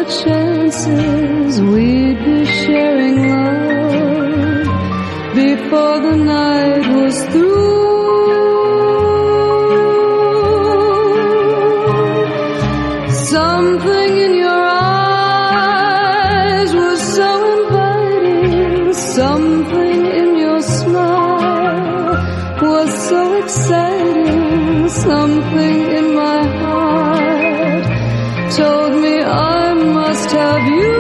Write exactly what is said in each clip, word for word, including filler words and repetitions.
the chances we'd be sharing love before the night was through? Something in your eyes was so inviting, something in your smile was so exciting, something in my heart told me I must have you.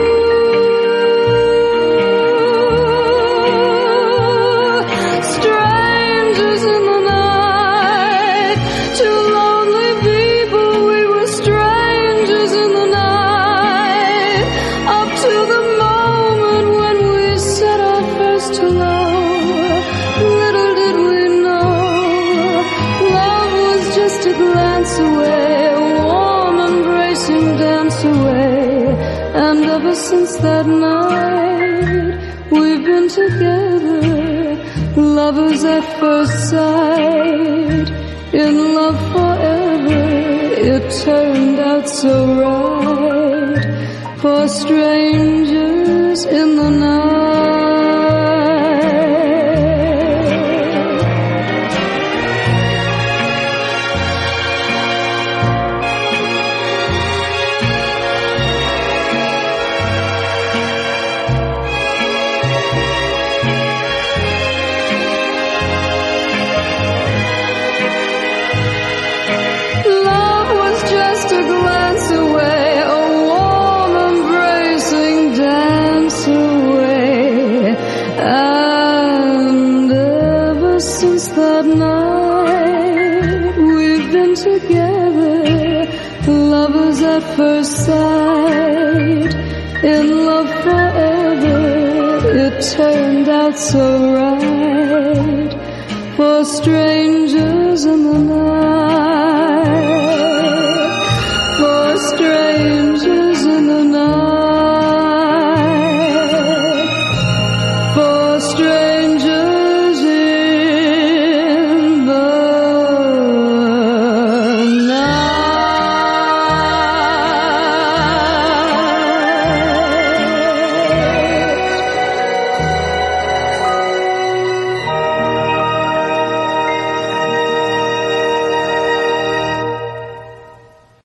Strangers in the night, two lonely people, we were strangers in the night, up to the moment when we said our first hello. Little did we know, love was just a glance away, a warm embracing dance away. And ever since that night, we've been together, lovers at first sight, in love forever. It turned out so right, for strangers in the night. Love was just a glance away, a warm embracing dance away. And ever since that night, we've been together, lovers at first sight, in love forever. It turned out so right, for strangers in the night.